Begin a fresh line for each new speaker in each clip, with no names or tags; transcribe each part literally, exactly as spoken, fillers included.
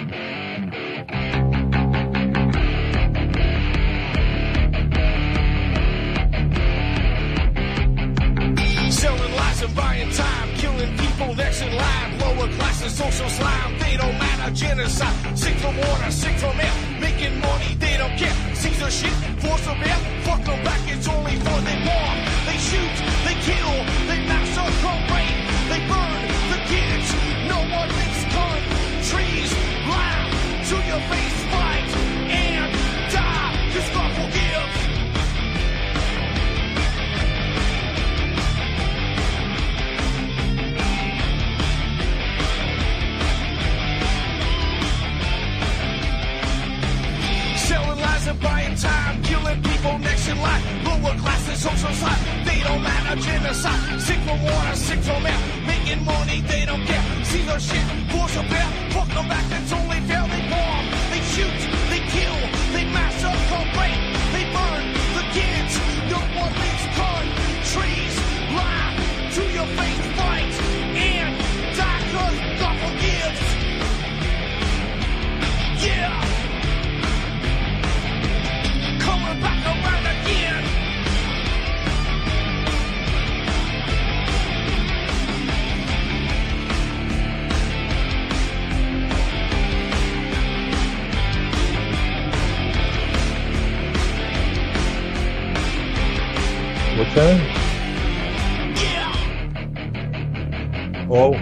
Selling lies and buying time, killing people next in line. Lower classes, social slime, they don't matter. Genocide, sick from water, sick from air. Making money, they don't care. Caesar shit, force of air. Fuck them back, it's only for they bomb. They shoot, they kill, they massacre, rape. They burn the kids, no one makes countries. Lie to your face, fight and die, cause God forgives. Selling lies and buying time, killing people next in line. Lower classes, social slide, they don't matter. Genocide, sick from water, sick from air. Making money, they don't care. See their shit, force of air. Fuck them back, that's only fair. They bomb, they shoot, they kill, they massacre, rape. They burn the kids, no one leaves countries. Lie to your face, fight and die, cause God forgives. Yeah. Coming back around again.
What's that?
Yeah.
Oh.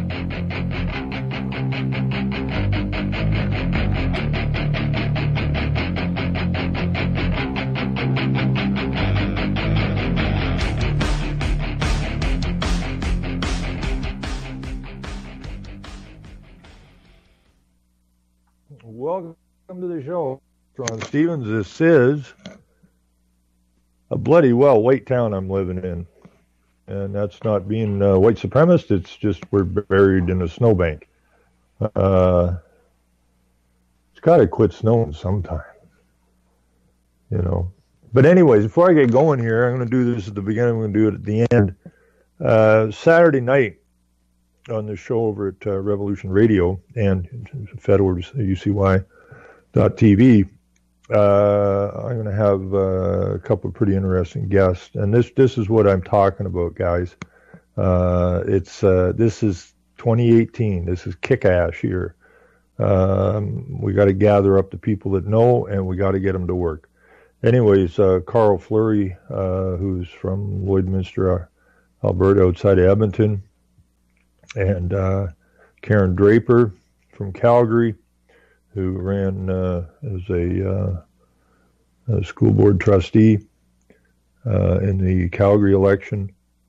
Welcome to the show, Ron Stevens. This is a bloody well white town I'm living in, and that's not being uh, white supremacist. It's just we're buried in a snowbank. Uh, it's got to quit snowing sometime, you know. But anyways, before I get going here, I'm going to do this at the beginning. I'm going to do it at the end. Uh, Saturday night on the show over at uh, Revolution Radio and fed over to U C Y dot T V. Uh, I'm going to have uh, a couple of pretty interesting guests, and this this is what I'm talking about, guys. Uh, it's uh, this is twenty eighteen. This is kick-ass year. Um, we got to gather up the people that know, and we got to get them to work. Anyways, uh, Carl Fleury, uh, who's from Lloydminster, Alberta, outside of Edmonton, and uh, Karen Draper from Calgary, who ran uh, as a, uh, a school board trustee uh, in the Calgary election,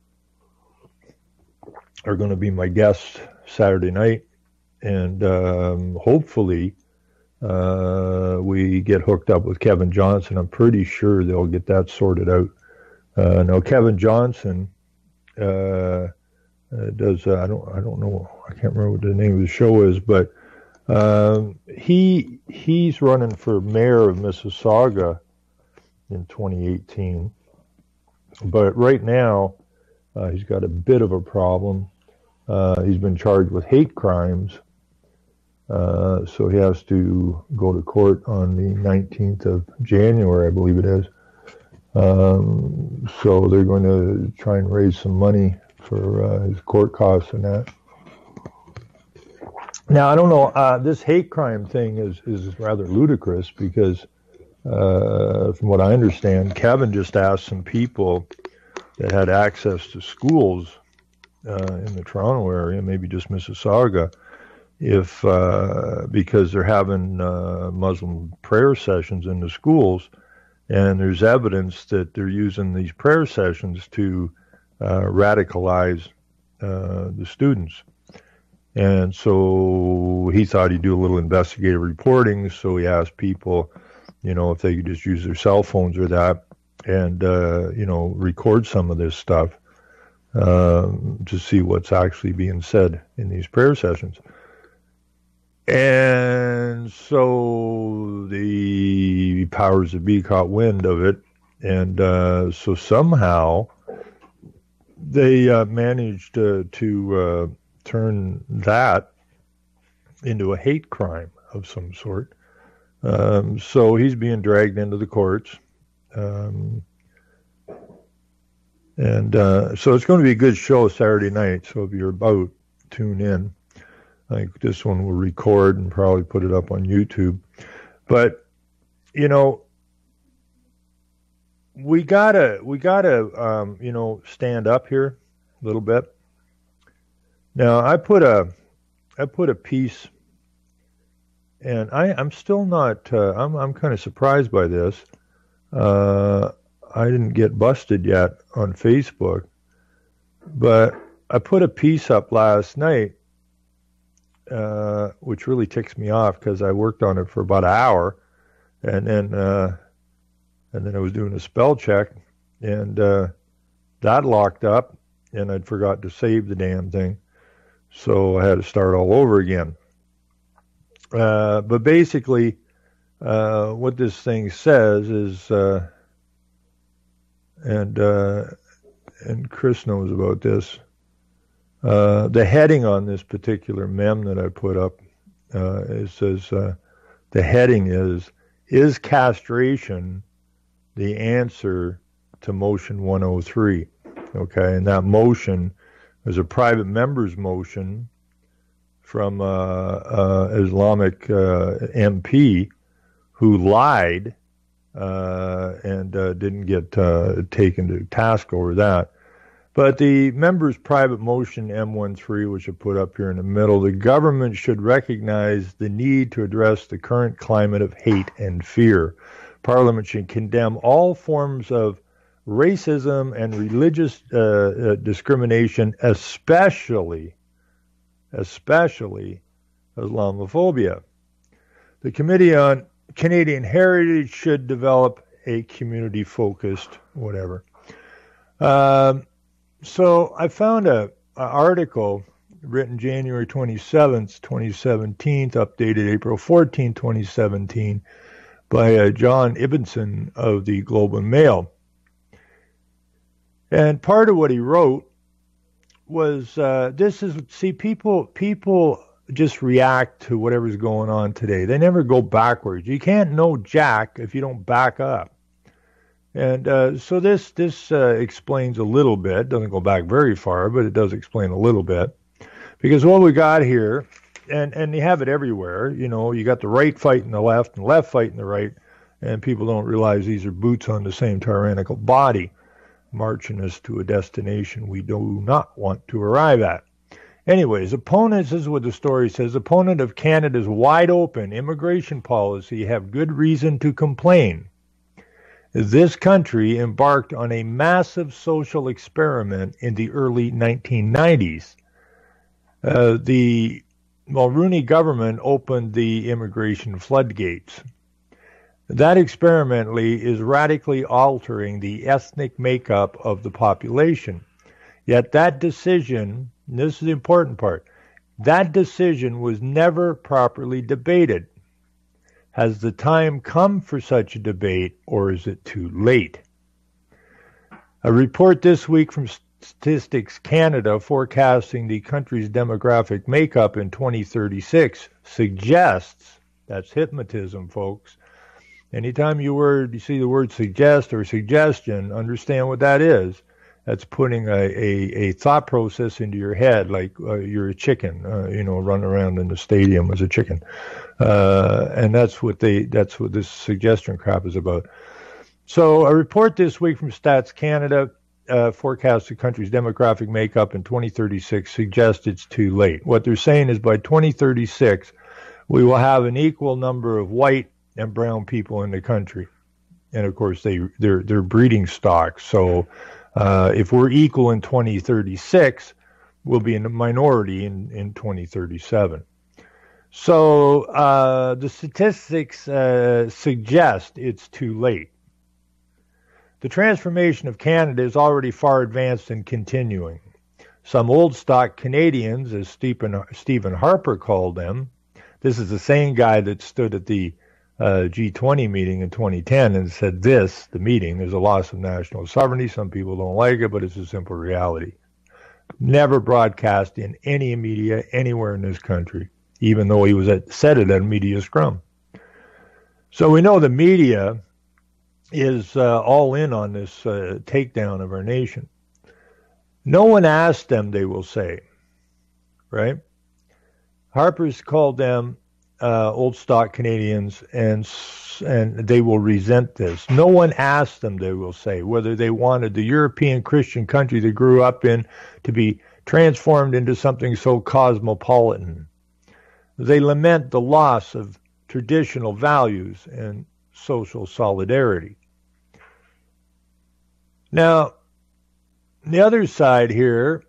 are going to be my guests Saturday night. And um, hopefully uh, we get hooked up with Kevin Johnson. I'm pretty sure they'll get that sorted out. Uh, now, Kevin Johnson uh, uh, does, uh, I don't I don't know, I can't remember what the name of the show is, but Um, he he's running for mayor of Mississauga in twenty eighteen, but right now uh, he's got a bit of a problem. Uh, he's been charged with hate crimes, uh, so he has to go to court on the nineteenth of January, I believe it is. Um, so they're going to try and raise some money for uh, his court costs and that. Now, I don't know, uh, this hate crime thing is, is rather ludicrous because, uh, from what I understand, Kevin just asked some people that had access to schools uh, in the Toronto area, maybe just Mississauga, if uh, because they're having uh, Muslim prayer sessions in the schools, and there's evidence that they're using these prayer sessions to uh, radicalize uh, the students. And so he thought he'd do a little investigative reporting, so he asked people, you know, if they could just use their cell phones or that and, uh, you know, record some of this stuff um, to see what's actually being said in these prayer sessions. And so the powers that be caught wind of it, and uh, so somehow they uh, managed uh, to... Uh, turn that into a hate crime. of some sort. Um, so he's being dragged into the courts. Um, and uh, so it's going to be a good show Saturday night. So if you're about, tune in. I think this one will record and probably put it up on YouTube. But, you know, we gotta, we gotta, um, you know, stand up here a little bit. Now, I put a, I put a piece, and I, I'm still not, uh, I'm, I'm kind of surprised by this. Uh, I didn't get busted yet on Facebook, but I put a piece up last night, uh, which really ticks me off because I worked on it for about an hour, and then, uh, and then I was doing a spell check, and uh, that locked up, and I'd forgot to save the damn thing, so I had to start all over again. Uh, but basically, uh, what this thing says is, uh, and uh, and Chris knows about this. Uh, the heading on this particular mem that I put up, uh, it says uh, the heading is "Is castration the answer to motion one oh three?" Okay, and that motion is a private member's motion from uh, uh, Islamic uh, M P who lied uh, and uh, didn't get uh, taken to task over that. But the member's private motion M thirteen, which I put up here in the middle, the government should recognize the need to address the current climate of hate and fear. Parliament should condemn all forms of racism and religious uh, uh, discrimination, especially, especially Islamophobia. The Committee on Canadian Heritage should develop a community-focused whatever. Um, so I found a, a article written January twenty-seventh, twenty seventeen, updated April fourteenth, twenty seventeen, by uh, John Ibbotson of the Globe and Mail. And part of what he wrote was, uh, this is, see, people people just react to whatever's going on today. They never go backwards. You can't know jack if you don't back up. And uh, so this this uh, explains a little bit. Doesn't go back very far, but it does explain a little bit. Because what we got here, and, and you have it everywhere, you know, you got the right fighting the left and left fighting the right, and people don't realize these are boots on the same tyrannical body, marching us to a destination we do not want to arrive at. Anyways, opponents, this is what the story says, opponent of Canada's wide open immigration policy have good reason to complain. This country embarked on a massive social experiment in the early nineteen nineties. Uh, the Mulroney government opened the immigration floodgates. That experiment is radically altering the ethnic makeup of the population. Yet that decision, and this is the important part, that decision was never properly debated. Has the time come for such a debate, or is it too late? A report this week from Statistics Canada forecasting the country's demographic makeup in twenty thirty-six suggests, that's hypnotism, folks. Anytime you word you see the word suggest or suggestion, understand what that is. That's putting a, a, a thought process into your head, like uh, you're a chicken, uh, you know, running around in the stadium as a chicken, uh, and that's what they that's what this suggestion crap is about. So a report this week from Stats Canada uh, forecasts the country's demographic makeup in twenty thirty-six suggests it's too late. What they're saying is by twenty thirty-six, we will have an equal number of white and brown people in the country, and of course they they're they're breeding stock. So uh, if we're equal in twenty thirty-six, we'll be in a minority in in twenty thirty-seven. So uh, the statistics uh, suggest it's too late. The transformation of Canada is already far advanced and continuing. Some old stock Canadians, as Stephen, Stephen Harper called them, this is the same guy that stood at the uh, G twenty meeting in twenty ten and said this, the meeting, there's a loss of national sovereignty. Some people don't like it, but it's a simple reality. Never broadcast in any media anywhere in this country. even though he was at, said it at a media scrum. So we know the media is uh, all in on this uh, takedown of our nation. No one asked them, they will say, right? Harper's called them uh, old stock Canadians, and and they will resent this. No one asked them, they will say, whether they wanted the European Christian country they grew up in to be transformed into something so cosmopolitan. They lament the loss of traditional values and social solidarity. Now, the other side here,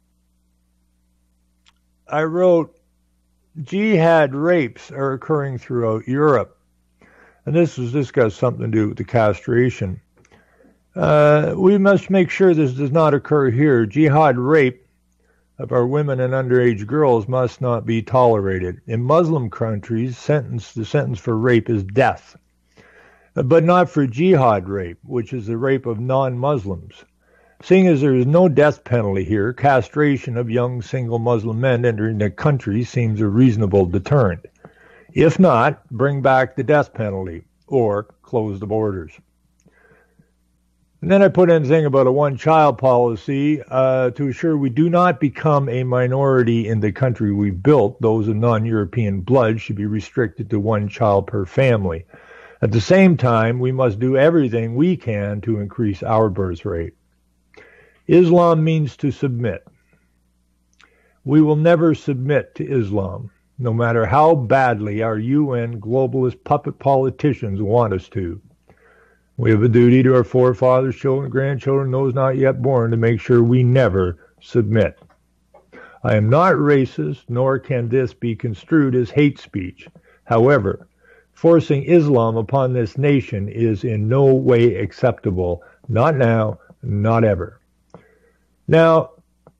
I wrote, jihad rapes are occurring throughout Europe. And this is this got something to do with the castration. Uh, we must make sure this does not occur here. Jihad rape of our women and underage girls must not be tolerated. In Muslim countries, sentence the sentence for rape is death, but not for jihad rape, which is the rape of non-Muslims. Seeing as there is no death penalty here, castration of young single Muslim men entering the country seems a reasonable deterrent. If not, bring back the death penalty or close the borders. And then I put in a thing about a one-child policy uh, to assure we do not become a minority in the country we built. Those of non-European blood should be restricted to one child per family. At the same time, we must do everything we can to increase our birth rate. Islam means to submit. We will never submit to Islam, no matter how badly our U N globalist puppet politicians want us to. We have a duty to our forefathers, children, grandchildren, those not yet born, to make sure we never submit. I am not racist, nor can this be construed as hate speech. However, forcing Islam upon this nation is in no way acceptable. Not now, not ever. Now,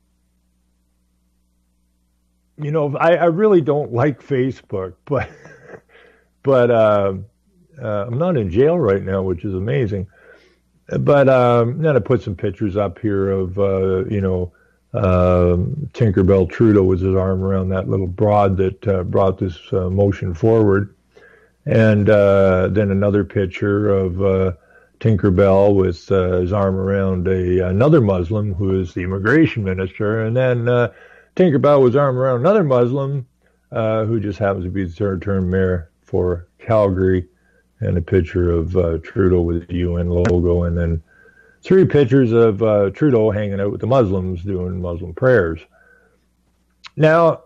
you know, I, I really don't like Facebook, but but uh, uh, I'm not in jail right now, which is amazing. But um, then I put some pictures up here of, uh, you know, uh, Tinkerbell Trudeau with his arm around that little broad that uh, brought this uh, motion forward. And uh, then another picture of uh, Tinkerbell with uh, his arm around a, another Muslim who is the immigration minister. And then uh, Tinkerbell with his arm around another Muslim uh, who just happens to be the third-term mayor for Calgary. And a picture of uh, Trudeau with the U N logo. And then three pictures of uh, Trudeau hanging out with the Muslims doing Muslim prayers. Now,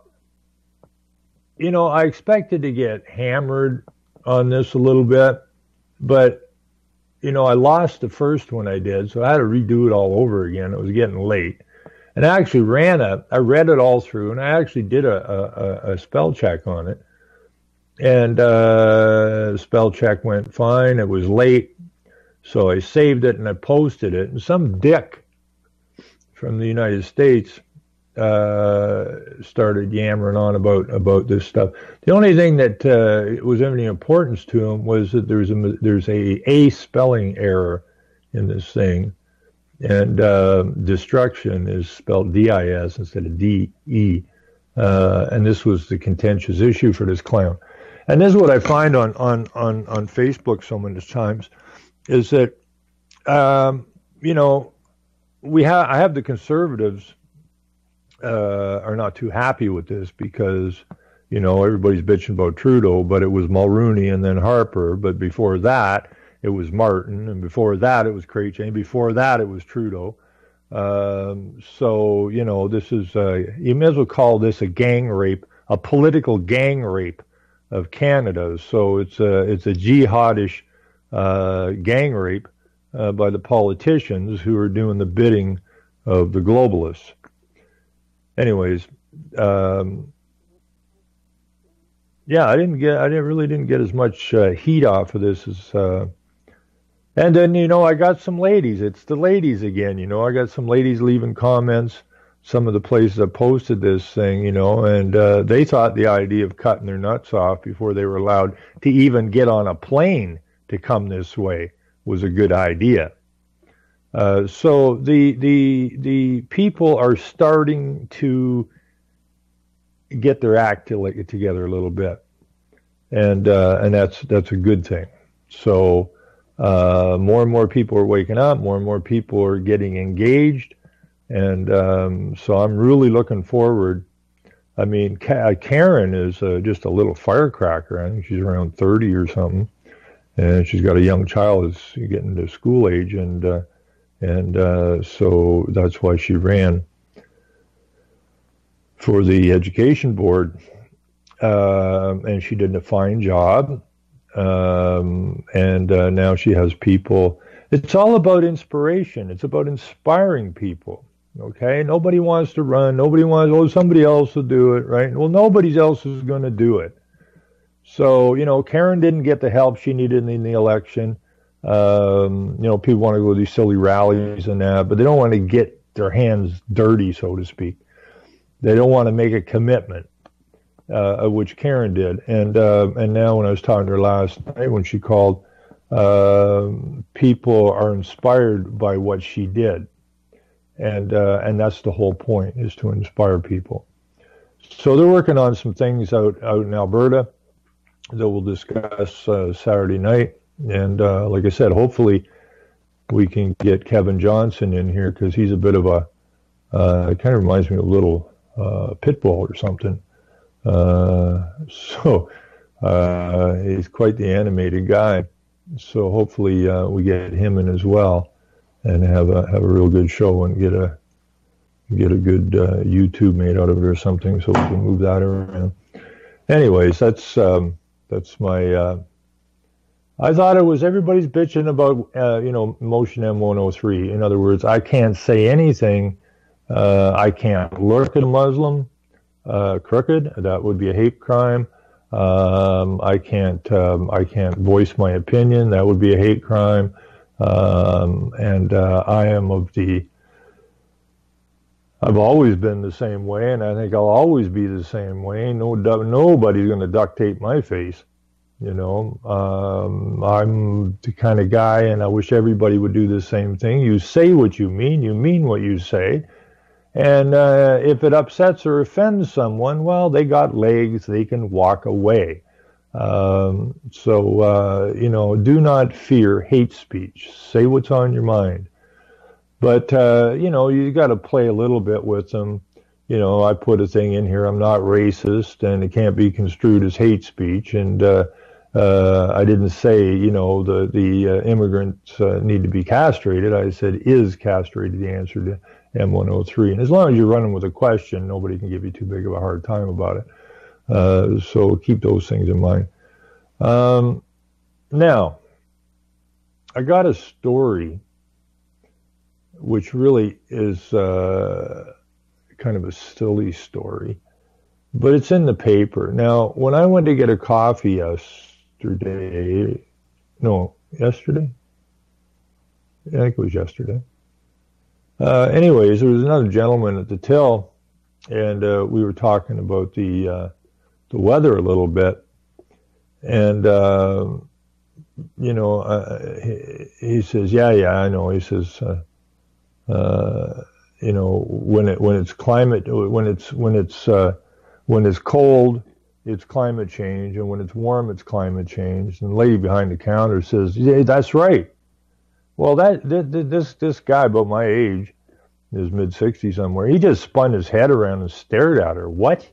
you know, I expected to get hammered on this a little bit, but, you know, I lost the first one I did, so I had to redo it all over again. It was getting late. And I actually ran a, I read it all through, and I actually did a, a, a spell check on it. And uh, spell check went fine. It was late, so I saved it and I posted it. And some dick from the United States uh, started yammering on about, about this stuff. The only thing that uh, was of any importance to him was that there's a there's a a spelling error in this thing, and uh, destruction is spelled D I S instead of D E, uh, and this was the contentious issue for this clown. And this is what I find on, on, on, on Facebook so many times, is that, um, you know, we have I have the conservatives uh, are not too happy with this because, you know, everybody's bitching about Trudeau, but it was Mulroney and then Harper. But before that, it was Martin. And before that, it was Chrétien. And before that, it was Trudeau. Um, so, you know, this is, uh, you may as well call this a gang rape, a political gang rape of Canada. So it's a it's a jihadish uh, gang rape uh, by the politicians who are doing the bidding of the globalists. Anyways, um, yeah, I didn't get I didn't really didn't get as much uh, heat off of this as. Uh, and then you know I got some ladies. It's the ladies again. You know I got some ladies leaving comments. Some of the places that posted this thing, you know, and uh, they thought the idea of cutting their nuts off before they were allowed to even get on a plane to come this way was a good idea. Uh, so the the the people are starting to get their act to, like, together a little bit, and uh, and that's that's a good thing. So uh, more and more people are waking up, more and more people are getting engaged, and um, so I'm really looking forward. I mean, Karen is uh, just a little firecracker. I think she's around thirty or something, and she's got a young child that's getting to school age, and uh, and uh, so that's why she ran for the education board, uh, and she did a fine job, um, and uh, now she has people. It's all about inspiration. It's about inspiring people. Okay, nobody wants to run. Nobody wants, oh, somebody else will do it, right? Well, nobody else is going to do it. So, you know, Karen didn't get the help she needed in the election. Um, you know, people want to go to these silly rallies and that, but they don't want to get their hands dirty, so to speak. They don't want to make a commitment, uh, which Karen did. And uh, and now when I was talking to her last night when she called, uh, people are inspired by what she did. And uh, and that's the whole point, is to inspire people. So they're working on some things out, out in Alberta that we'll discuss uh, Saturday night. And uh, like I said, hopefully we can get Kevin Johnson in here, because he's a bit of a, uh, it kind of reminds me of a little uh, pit bull or something. Uh, so uh, he's quite the animated guy. So hopefully uh, we get him in as well, and have a have a real good show and get a get a good uh, YouTube made out of it or something, so we can move that around. Anyways, that's um, that's my. Uh, I thought it was everybody's bitching about uh, you know Motion M one oh three. In other words, I can't say anything. Uh, I can't look at a Muslim uh, crooked. That would be a hate crime. Um, I can't um, I can't voice my opinion. That would be a hate crime. Um, and uh, I am of the, I've always been the same way, and I think I'll always be the same way. No, nobody's going to duct tape my face, you know. Um, I'm the kind of guy, and I wish everybody would do the same thing. You say what you mean, you mean what you say. And uh, if it upsets or offends someone, well, they got legs, they can walk away. Um, so, uh, you know, do not fear hate speech. Say what's on your mind. But, uh, you know, you got to play a little bit with them. You know, I put a thing in here, I'm not racist, and it can't be construed as hate speech. And uh, uh, I didn't say, you know, the, the uh, immigrants uh, need to be castrated. I said, is castrated the answer to M one oh three? And as long as you're running with a question, nobody can give you too big of a hard time about it. Uh, so keep those things in mind. Um, now, I got a story which really is uh, kind of a silly story, but it's in the paper. Now, when I went to get a coffee yesterday, no, yesterday? I think it was yesterday. Uh, anyways, there was another gentleman at the till, and uh, we were talking about the uh, the weather a little bit, and uh, you know, uh, he, he says, "Yeah, yeah, I know." He says, uh, uh, "You know, when it when it's climate, when it's when it's uh, when it's cold, it's climate change, and when it's warm, it's climate change." And the lady behind the counter says, "Yeah, that's right." Well, that this this guy about my age, in his mid sixties somewhere, he just spun his head around and stared at her. What?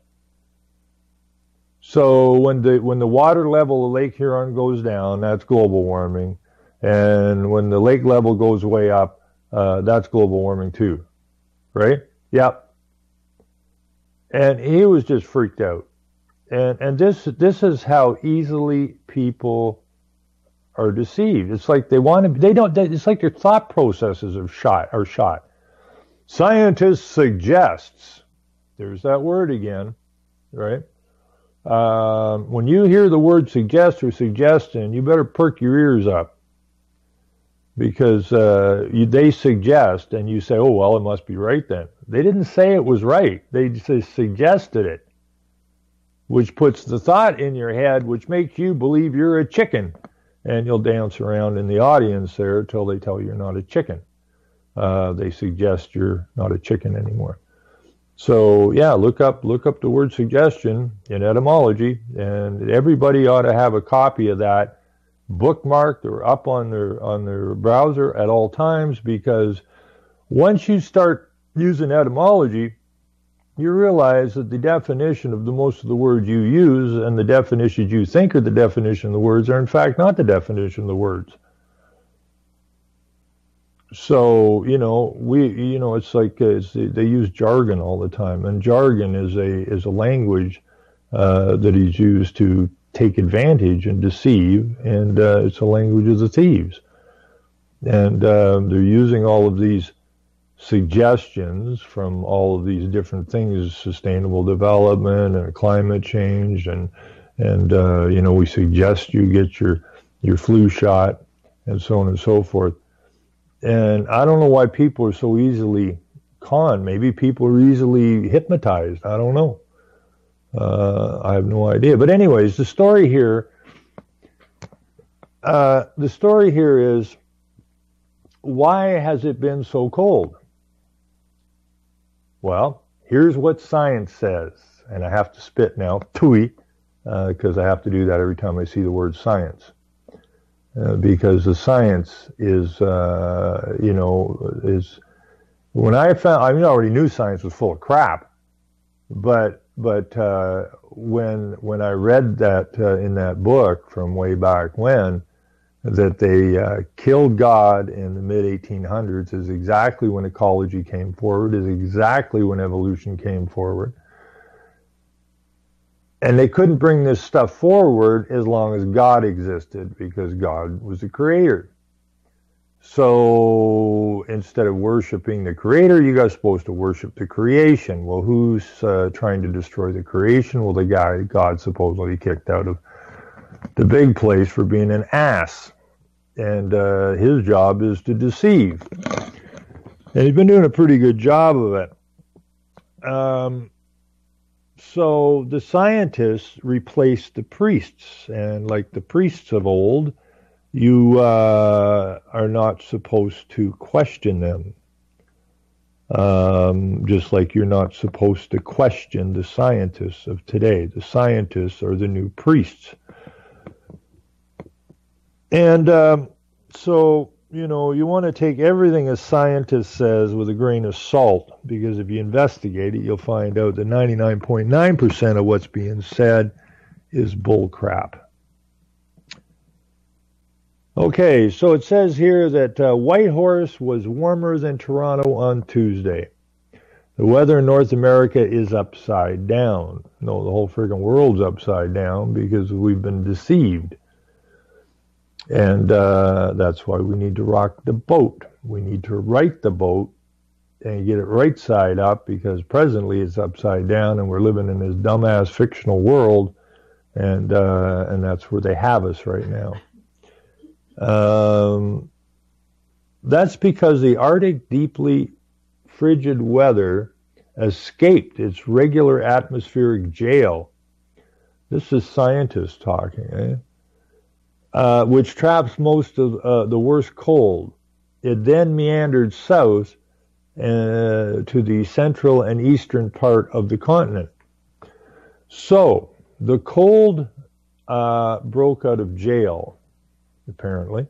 So when the when the water level of Lake Huron goes down, that's global warming, and when the lake level goes way up, uh, that's global warming too, right? Yep. And he was just freaked out, and and this this is how easily people are deceived. It's like they want to, they don't, they, it's like their thought processes are shot, are shot. Scientists suggests, there's that word again, right? Um, when you hear the word suggest or suggestion, you better perk your ears up, because uh, you, they suggest, and you say, oh, well, it must be right then. They didn't say it was right. They just suggested it, which puts the thought in your head, which makes you believe you're a chicken. And you'll dance around in the audience there until they tell you you're not a chicken. Uh, they suggest you're not a chicken anymore. So yeah, look up look up the word suggestion in etymology, and everybody ought to have a copy of that bookmarked or up on their on their browser at all times, because once you start using etymology, you realize that the definition of the most of the words you use and the definitions you think are the definition of the words are in fact not the definition of the words. So, you know, we, you know, it's like uh, it's, they use jargon all the time, and jargon is a is a language uh, that is used to take advantage and deceive, and uh, it's a language of the thieves. And uh, they're using all of these suggestions from all of these different things, sustainable development and climate change, and and uh, you know, we suggest you get your your flu shot, and so on and so forth. And I don't know why people are so easily conned. Maybe people are easily hypnotized. I don't know. Uh, I have no idea. But anyways, the story here, uh, the story here is, why has it been so cold? Well, here's what science says. And I have to spit now, tui, because uh, I have to do that every time I see the word science. Uh, because the science is, uh, you know, is, when I found, I mean, I already knew science was full of crap, but, but, uh, when, when I read that, uh, in that book from way back when, that they, uh, killed God in the mid eighteen hundreds is exactly when ecology came forward, is exactly when evolution came forward. And they couldn't bring this stuff forward as long as God existed, because God was the creator. So instead of worshiping the creator, you guys are supposed to worship the creation. Well, who's uh, trying to destroy the creation? Well, the guy God supposedly kicked out of the big place for being an ass. And uh, his job is to deceive. And he's been doing a pretty good job of it. Um... So the scientists replaced the priests, and like the priests of old, you uh, are not supposed to question them. Um, just like you're not supposed to question the scientists of today. The scientists are the new priests. And um, so, you know, you want to take everything a scientist says with a grain of salt, because if you investigate it, you'll find out that ninety-nine point nine percent of what's being said is bull crap. Okay, so it says here that uh, Whitehorse was warmer than Toronto on Tuesday. The weather in North America is upside down. No, the whole friggin' world's upside down because we've been deceived. And uh, that's why we need to rock the boat. We need to right the boat and get it right side up, because presently it's upside down and we're living in this dumbass fictional world, and uh, and that's where they have us right now. Um, that's because the Arctic deeply frigid weather escaped its regular atmospheric jail. This is scientists talking, eh? Uh, which traps most of uh, the worst cold. It then meandered south uh, to the central and eastern part of the continent. So, the cold uh, broke out of jail, apparently.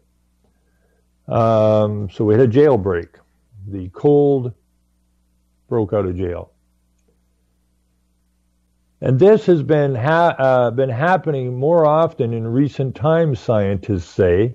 Um, so we had a jailbreak. The cold broke out of jail. And this has been ha- uh, been happening more often in recent times, scientists say.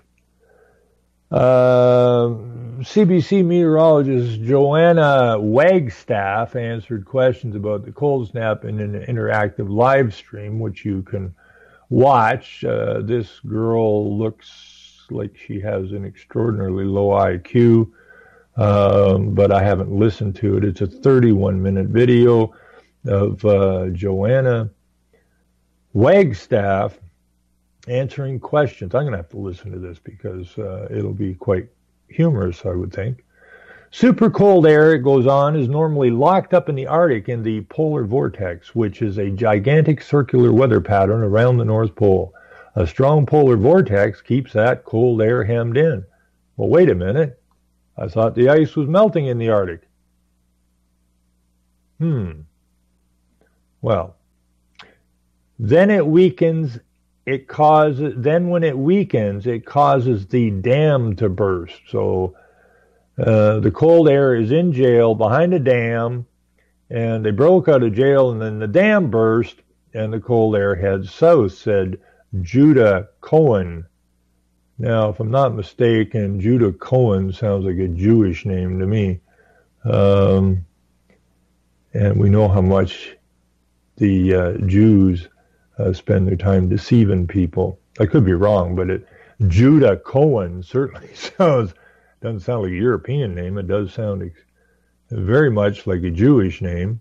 Uh, C B C meteorologist Joanna Wagstaff answered questions about the cold snap in an interactive live stream, which you can watch. Uh, this girl looks like she has an extraordinarily low I Q, um, but I haven't listened to it. It's a thirty-one minute video of uh, Joanna Wagstaff answering questions. I'm going to have to listen to this because uh, it'll be quite humorous, I would think. Super cold air, it goes on, is normally locked up in the Arctic in the polar vortex, which is a gigantic circular weather pattern around the North Pole. A strong polar vortex keeps that cold air hemmed in. Well, wait a minute. I thought the ice was melting in the Arctic. Hmm. Well, then it weakens. It causes. Then when it weakens, it causes the dam to burst. So uh, the cold air is in jail behind a dam, and they broke out of jail, and then the dam burst, and the cold air heads south, said Judah Cohen. Now, if I'm not mistaken, Judah Cohen sounds like a Jewish name to me. Um, and we know how much the uh, Jews uh, spend their time deceiving people. I could be wrong, but it, Judah Cohen certainly sounds, doesn't sound like a European name. It does sound ex- very much like a Jewish name.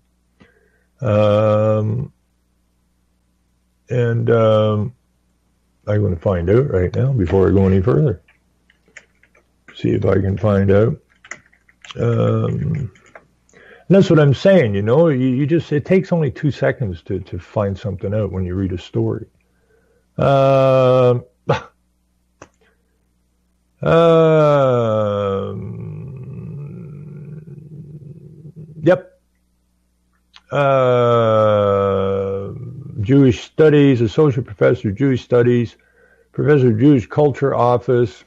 Um, and um, I'm going to find out right now before I go any further. See if I can find out. Um, that's what I'm saying, you know. You, you just, it takes only two seconds to, to find something out when you read a story. Um, um, yep. Uh, Jewish Studies, Associate Professor of Jewish Studies, Professor of Jewish Culture Office.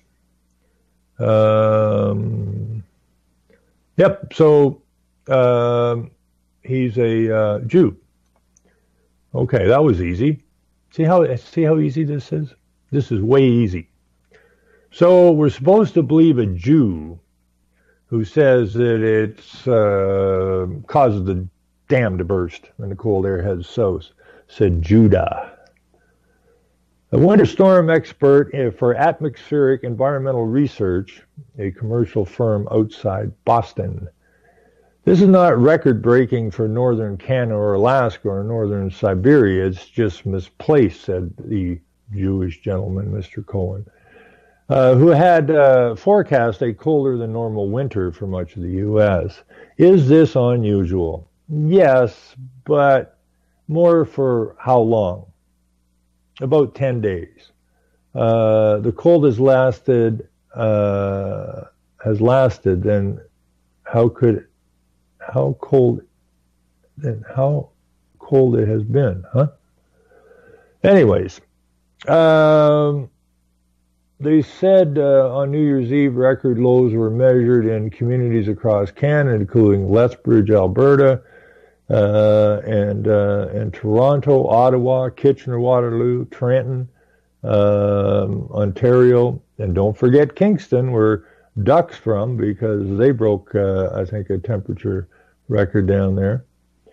Um, yep, so uh, he's a uh, Jew. Okay, that was easy. See how see how easy this is? This is way easy. So we're supposed to believe a Jew who says that it's uh, causes the dam to burst and the cold air heads south, said Judah. A winter storm expert for atmospheric environmental research, a commercial firm outside Boston. This is not record-breaking for northern Canada or Alaska or northern Siberia. It's just misplaced, said the Jewish gentleman, Mister Cohen, uh, who had uh, forecast a colder than normal winter for much of the U S. Is this unusual? Yes, but more for how long? About ten days. Uh, the cold has lasted, uh, has lasted, then how could, how cold, then how cold it has been, huh? Anyways, um, they said uh, on New Year's Eve record lows were measured in communities across Canada, including Lethbridge, Alberta, Uh, and uh, and Toronto, Ottawa, Kitchener-Waterloo, Trenton, um, Ontario, and don't forget Kingston, where Duck's from, because they broke, uh, I think, a temperature record down there.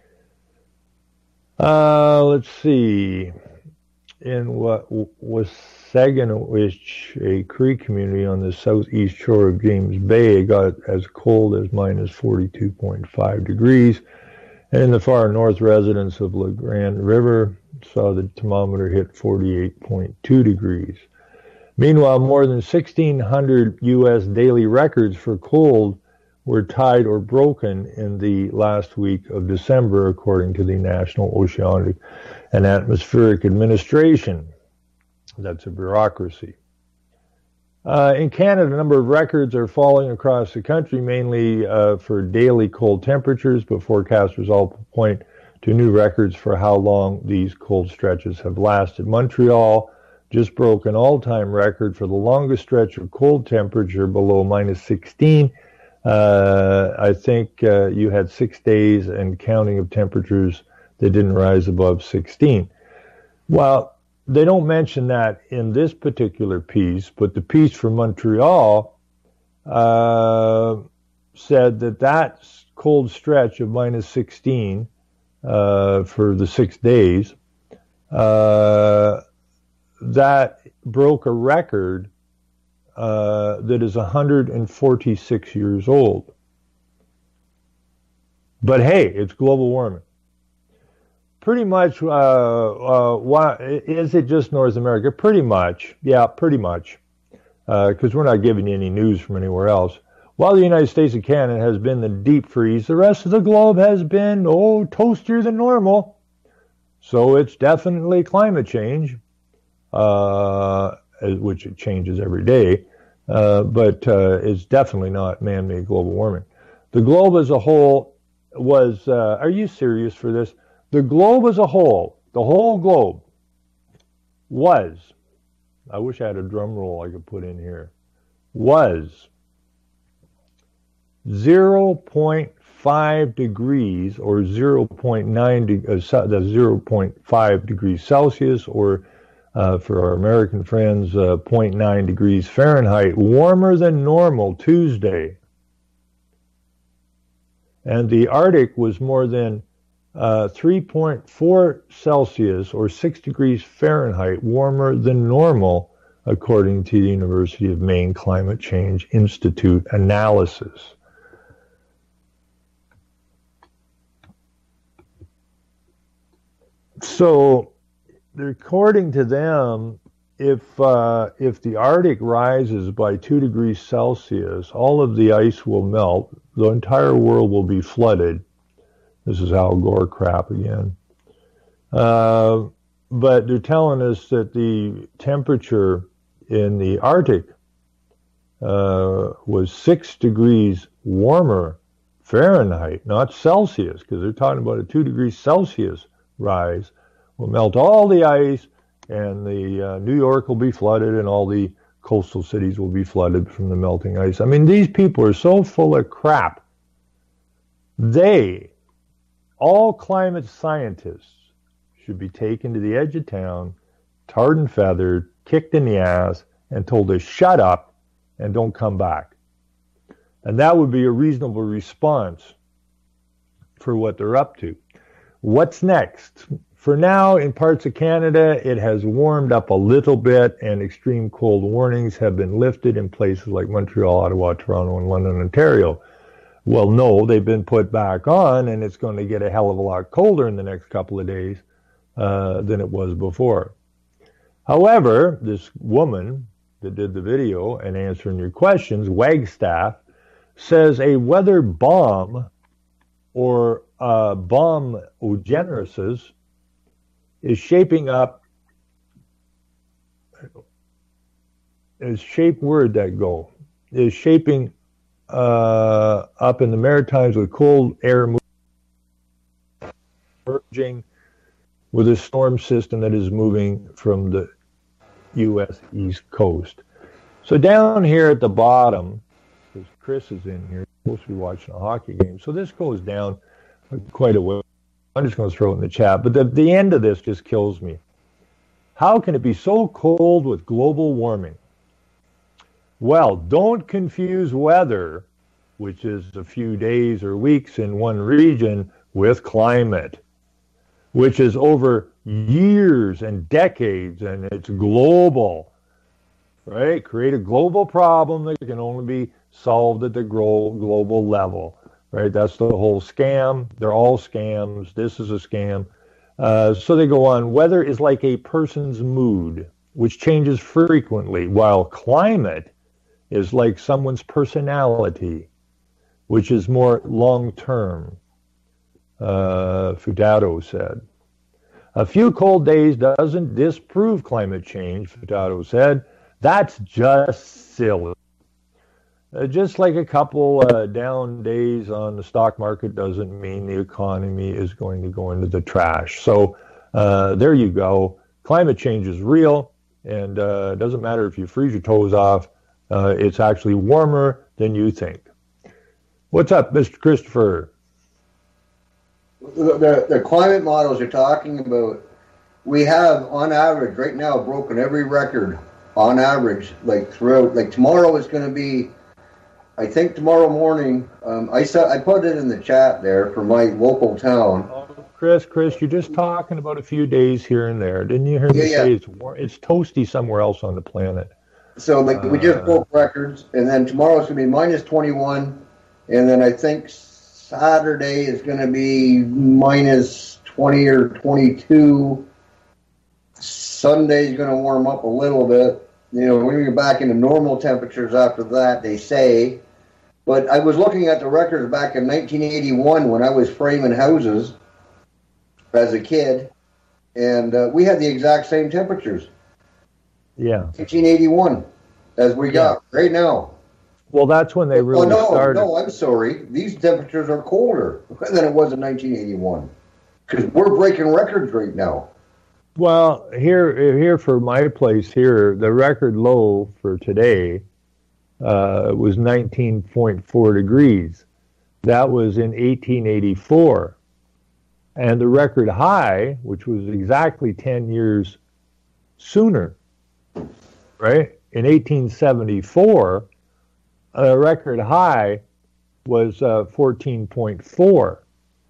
Uh, let's see, in what was Saginawish, a Cree community on the southeast shore of James Bay, it got as cold as minus forty-two point five degrees. And in the far north, residents of La Grande River saw the thermometer hit forty-eight point two degrees. Meanwhile, more than sixteen hundred U S daily records for cold were tied or broken in the last week of December, according to the National Oceanic and Atmospheric Administration. That's a bureaucracy. Uh, in Canada, a number of records are falling across the country, mainly uh, for daily cold temperatures, but forecasters all point to new records for how long these cold stretches have lasted. Montreal just broke an all-time record for the longest stretch of cold temperature below minus sixteen. Uh, I think uh, you had six days and counting of temperatures that didn't rise above sixteen. Well, they don't mention that in this particular piece, but the piece from Montreal uh, said that that cold stretch of minus sixteen uh, for the six days, uh, that broke a record uh, that is one hundred forty-six years old. But hey, it's global warming. Pretty much, uh, uh, why, is it just North America? Pretty much, yeah, pretty much, because uh, we're not giving you any news from anywhere else. While the United States and Canada has been the deep freeze, the rest of the globe has been, oh, toastier than normal. So it's definitely climate change, uh, which it changes every day, uh, but uh, it's definitely not man-made global warming. The globe as a whole was, uh, are you serious for this? The globe as a whole, the whole globe was, I wish I had a drum roll I could put in here, was zero point five degrees or zero point nine de- uh, zero point five degrees Celsius, or uh, for our American friends, uh, zero point nine degrees Fahrenheit, warmer than normal Tuesday. And the Arctic was more than uh, three point four Celsius or six degrees Fahrenheit warmer than normal, according to the University of Maine Climate Change Institute analysis. So, according to them, if uh, if the Arctic rises by two degrees Celsius, all of the ice will melt. The entire world will be flooded. This is Al Gore crap again. Uh, but they're telling us that the temperature in the Arctic uh, was six degrees warmer Fahrenheit, not Celsius, because they're talking about a two degrees Celsius rise will melt all the ice, and the uh, New York will be flooded, and all the coastal cities will be flooded from the melting ice. I mean, these people are so full of crap. They, all climate scientists, should be taken to the edge of town, tarred and feathered, kicked in the ass, and told to shut up and don't come back. And that would be a reasonable response for what they're up to. What's next? For now, in parts of Canada, it has warmed up a little bit, and extreme cold warnings have been lifted in places like Montreal, Ottawa, Toronto, and London, Ontario. Well, no, they've been put back on, and it's going to get a hell of a lot colder in the next couple of days uh, than it was before. However, this woman that did the video and answering your questions, Wagstaff, says a weather bomb or uh, bomb ogenesis is shaping up, is shape, where'd that go, is shaping uh, up in the Maritimes with cold air merging with a storm system that is moving from the U S East Coast. So down here at the bottom, because Chris is in here, he's supposed to be watching a hockey game, so this goes down quite a way. I'm just going to throw it in the chat, but the, the end of this just kills me. How can it be so cold with global warming? Well, don't confuse weather, which is a few days or weeks in one region, with climate, which is over years and decades, and it's global, right? Create a global problem that can only be solved at the global level. Right, that's the whole scam. They're all scams. This is a scam. Uh, so they go on. Weather is like a person's mood, which changes frequently, while climate is like someone's personality, which is more long-term, uh, Futato said. A few cold days doesn't disprove climate change, Futato said. That's just silly. Uh, just like a couple uh, down days on the stock market doesn't mean the economy is going to go into the trash. So uh, there you go. Climate change is real, and uh, it doesn't matter if you freeze your toes off. Uh, it's actually warmer than you think. What's up, Mister Christopher?
The, the, the climate models you're talking about, we have, on average, right now, broken every record, on average, like throughout. Like tomorrow is going to be, I think tomorrow morning, um, I saw, I put it in the chat there for my local town.
Oh, Chris, Chris, you're just talking about a few days here and there. Didn't you hear me
yeah,
say
yeah.
it's war- it's toasty somewhere else on the planet?
So like uh, we just broke records, and then tomorrow it's going to be minus twenty-one, and then I think Saturday is going to be minus twenty or twenty-two. Sunday is going to warm up a little bit. You know, we're going to get back into normal temperatures after that, they say. But I was looking at the records back in nineteen eighty-one when I was framing houses as a kid, and uh, we had the exact same temperatures.
Yeah.
nineteen eighty-one, as we got yeah. right now.
Well, that's when they really
oh, no,
started.
No, I'm sorry. These temperatures are colder than it was in nineteen eighty-one because we're breaking records right now.
Well, here, here for my place here, the record low for today uh, was nineteen point four degrees. That was in eighteen eighty-four. And the record high, which was exactly ten years sooner, right? In eighteen seventy-four, a record high was uh, fourteen point four.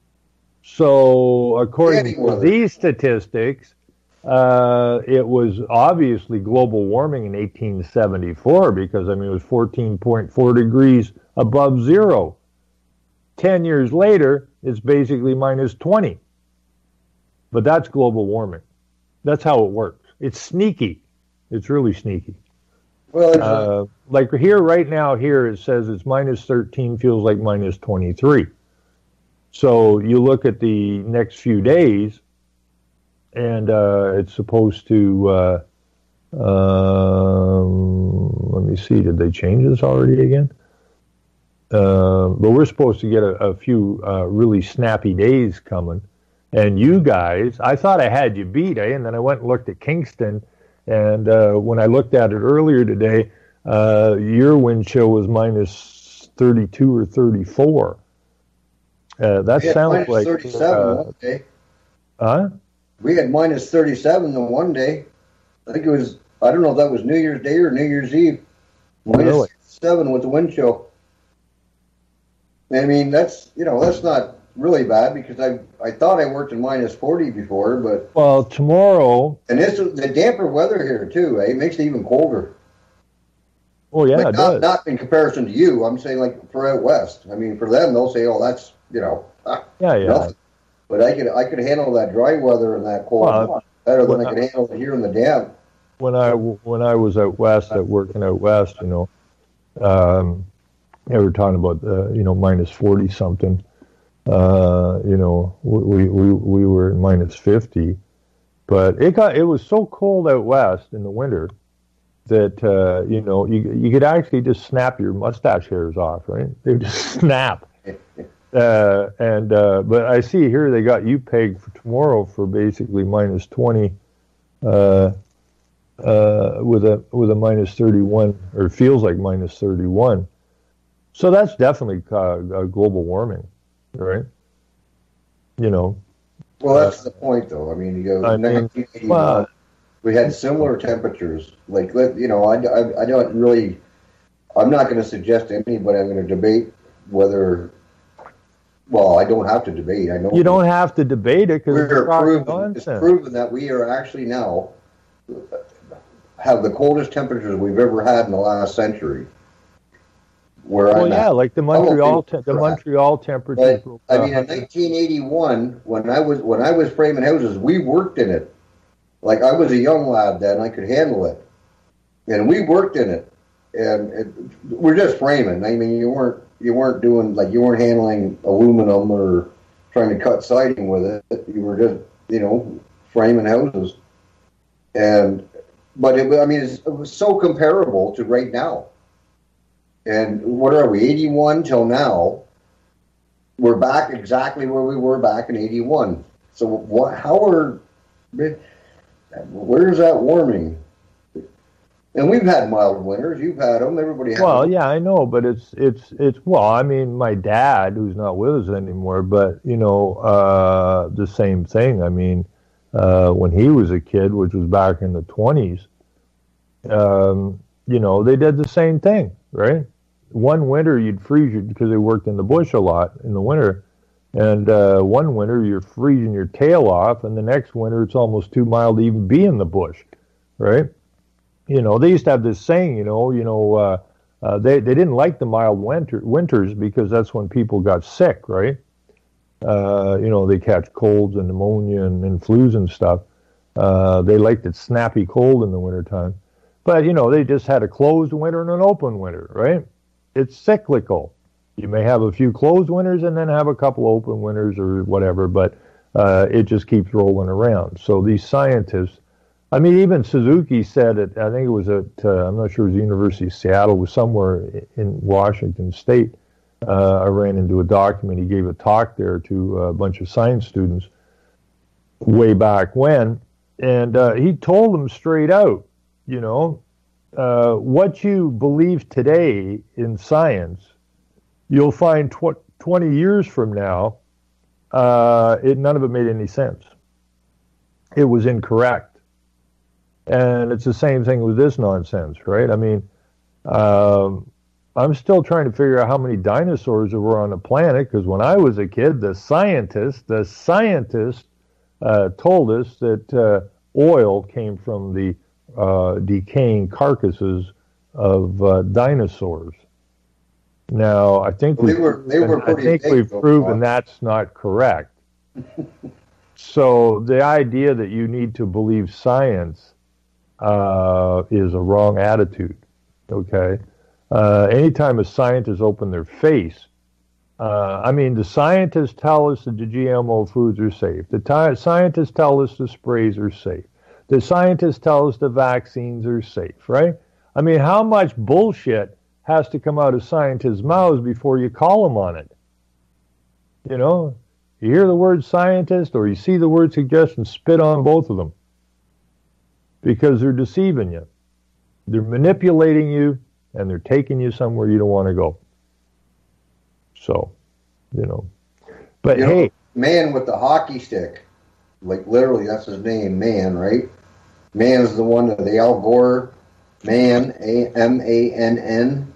So according to these statistics, Uh, it was obviously global warming in eighteen seventy-four because, I mean, it was fourteen point four degrees above zero. Ten years later, it's basically minus twenty. But that's global warming. That's how it works. It's sneaky. It's really sneaky.
Well,
uh, like here, right now, here it says it's minus thirteen, feels like minus twenty-three. So you look at the next few days, and uh, it's supposed to, uh, um, let me see, did they change this already again? Uh, but we're supposed to get a, a few uh, really snappy days coming. And you guys, I thought I had you beat, eh? And then I went and looked at Kingston, and uh, when I looked at it earlier today, uh, your wind chill was minus thirty-two or thirty-four. Uh, that
we
sounds like...
thirty-seven
uh,
one day.
Huh?
We had minus thirty-seven the one day. I think it was, I don't know if that was New Year's Day or New Year's Eve. Minus
Really?
seven with the wind chill. I mean, that's, you know, that's not really bad because I I thought I worked in minus forty before, but...
Well, tomorrow...
And this the damper weather here, too, eh? It makes it even colder.
Oh, yeah,
like
it
not,
does.
Not in comparison to you. I'm saying, like, for out west. I mean, for them, they'll say, oh, that's, you know...
Yeah, yeah.
Nothing. But I could I could handle that dry weather and that cold
Well,
better than
when
I could
I-
handle it here in the damp.
When I, when I was out west, at working out west, you know, um, they were talking about, uh, you know, minus forty-something. Uh, you know, we, we, we were at minus fifty. But it got it was so cold out west in the winter that, uh, you know, you, you could actually just snap your mustache hairs off, right? They would just snap. Uh, and uh, but I see here they got you pegged for tomorrow for basically minus twenty, uh, uh, with a with a minus thirty-one, or feels like minus thirty-one. So that's definitely uh, a global warming, right? You know.
Well, that's the point, though. I mean, you go
I mean,
nineteen eighty-one,
well,
we had similar temperatures. Like, let you know, I, I, I don't really. I'm not going to suggest to anybody. I'm going to debate whether. Well, I don't have to debate. I know
You don't have to debate it because
we're
it's talking
proven. It's
nonsense.
proven that we are actually now have the coldest temperatures we've ever had in the last century. Where
Well,
I'm
yeah,
at.
like the Montreal,
think
te- the
we're at.
Montreal temperature.
But I mean, in nineteen eighty-one, when I was when I was framing houses, we worked in it. Like I was a young lad then, I could handle it, and we worked in it. And it, we're just framing. I mean, you weren't you weren't doing like you weren't handling aluminum or trying to cut siding with it. You were just you know framing houses. And but it, I mean, it's, it was so comparable to right now. And what are we, eighty-one till now? We're back exactly where we were back in eighty-one. So what? How are? Where's that warming? And we've had mild winters. You've had them. Everybody has.
Well,
them.
yeah, I know, but it's it's it's well, I mean, my dad, who's not with us anymore, but you know, uh, the same thing. I mean, uh, when he was a kid, which was back in the twenties, um, you know, they did the same thing, right? One winter you'd freeze you because they worked in the bush a lot in the winter, and uh, one winter you're freezing your tail off, and the next winter it's almost too mild to even be in the bush, right? You know, they used to have this saying, you know, you know, uh, uh, they they didn't like the mild winter winters because that's when people got sick, right? Uh, you know, they catch colds and pneumonia and, and flus and stuff. Uh, they liked it snappy cold in the wintertime. But, you know, they just had a closed winter and an open winter, right? It's cyclical. You may have a few closed winters and then have a couple open winters or whatever, but uh, it just keeps rolling around. So these scientists I mean, even Suzuki said it. I think it was at, uh, I'm not sure it was the University of Seattle, it was somewhere in Washington State. Uh, I ran into a document. He gave a talk there to a bunch of science students way back when. And uh, he told them straight out, you know, uh, what you believe today in science, you'll find tw- twenty years from now, uh, it, none of it made any sense. It was incorrect. And it's the same thing with this nonsense, right? I mean, um, I'm still trying to figure out how many dinosaurs there were on the planet, because when I was a kid, the scientists, the scientists uh, told us that uh, oil came from the uh, decaying carcasses of uh, dinosaurs. Now, I think
well,
we,
they were, they were
I think
big,
we've
though,
proven
Bob.
that's not correct. So the idea that you need to believe science uh, is a wrong attitude, okay? Uh, anytime a scientist open their face, uh, I mean, the scientists tell us that the G M O foods are safe. The ti- scientists tell us the sprays are safe. The scientists tell us the vaccines are safe, right? I mean, how much bullshit has to come out of scientists' mouths before you call them on it? You know, you hear the word scientist or you see the word suggestion, spit on both of them. Because they're deceiving you. They're manipulating you, and they're taking you somewhere you don't want to go. So, you know. But
you
hey.
know, man with the hockey stick, like literally that's his name, man, right? Man is the one of the Al Gore man, A M A N N,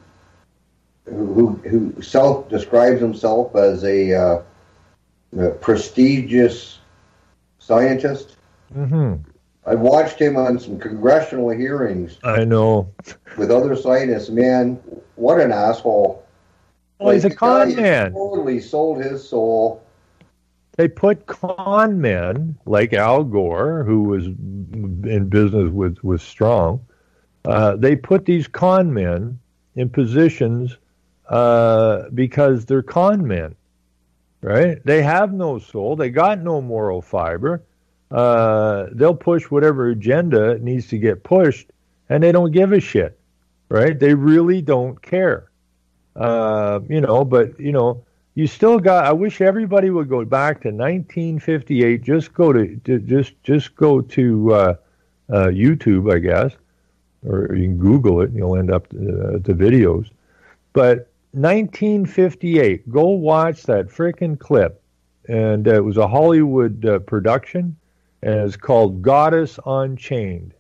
who who self describes himself as a, uh, a prestigious scientist.
Mm-hmm.
I watched him on some congressional hearings.
I know.
With other scientists. Man, what an asshole.
Well, like, he's a con man.
Totally sold his soul.
They put con men like Al Gore, who was in business with, with Strong. Uh, they put these con men in positions uh, because they're con men, right? They have no soul. They got no moral fiber. Uh, they'll push whatever agenda needs to get pushed, and they don't give a shit, right? They really don't care. Uh, you know, but, you know, you still got, I wish everybody would go back to nineteen fifty-eight, just go to, to just just go to uh, uh, YouTube, I guess, or you can Google it and you'll end up uh, at the videos. But nineteen fifty-eight, go watch that frickin' clip. And uh, it was a Hollywood uh, production. And it's called Goddess Unchained.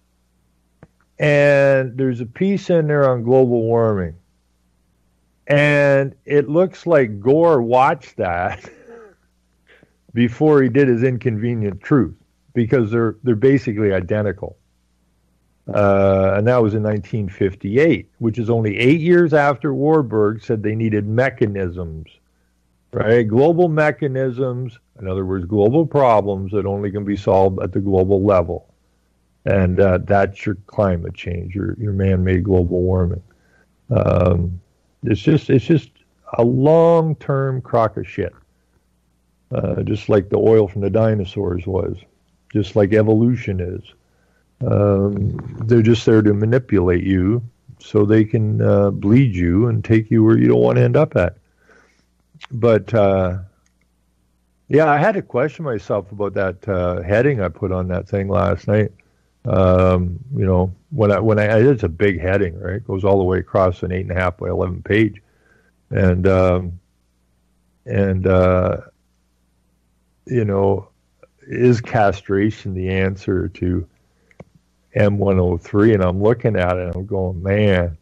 And there's a piece in there on global warming. And it looks like Gore watched that before he did his Inconvenient Truth, because they're they're basically identical. Uh, and that was in nineteen fifty-eight, which is only eight years after Warburg said they needed mechanisms, right? Global mechanisms. In other words, global problems that only can be solved at the global level. And uh, that's your climate change, your your man-made global warming. Um, it's just it's just a long-term crock of shit. Uh, just like the oil from the dinosaurs was. Just like evolution is. Um, they're just there to manipulate you so they can uh, bleed you and take you where you don't want to end up at. But... Uh, Yeah, I had to question myself about that uh, heading I put on that thing last night. Um, you know, when I when I it's a big heading, right? It goes all the way across an eight and a half by eleven page, and um, and uh, you know, is castration the answer to M one oh three? And I'm looking at it and I'm going, man,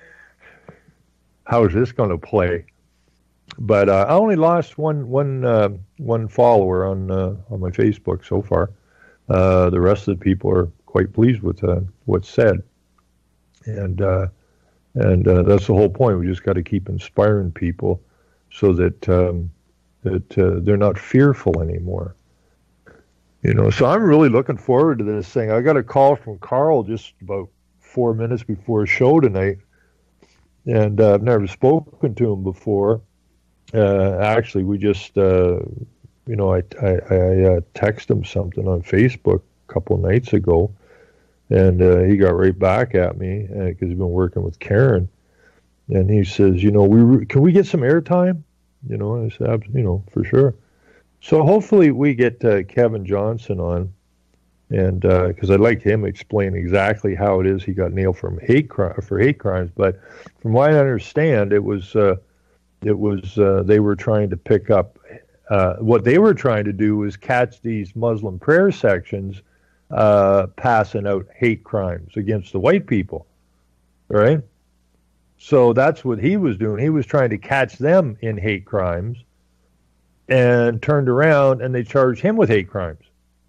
how is this going to play? But uh, I only lost one one uh, one follower on uh, on my Facebook so far. Uh, the rest of the people are quite pleased with uh, what's said, and uh, and uh, that's the whole point. We just got to keep inspiring people so that um, that uh, they're not fearful anymore. You know, so I'm really looking forward to this thing. I got a call from Carl just about four minutes before the show tonight, and uh, I've never spoken to him before. Uh, actually, we just, uh, you know, I, I, I uh, texted him something on Facebook a couple of nights ago, And uh, he got right back at me because uh, he's been working with Karen. And he says, you know, we re- can we get some airtime? You know, and I said, you know, for sure. So hopefully we get uh, Kevin Johnson on, and because uh, I'd like him to explain exactly how it is he got nailed from hate cri- for hate crimes. But from what I understand, it was uh, it was uh, they were trying to pick up uh, what they were trying to do was catch these Muslim prayer sections uh, passing out hate crimes against the white people, right? So that's what he was doing. He was trying to catch them in hate crimes, and turned around and they charged him with hate crimes.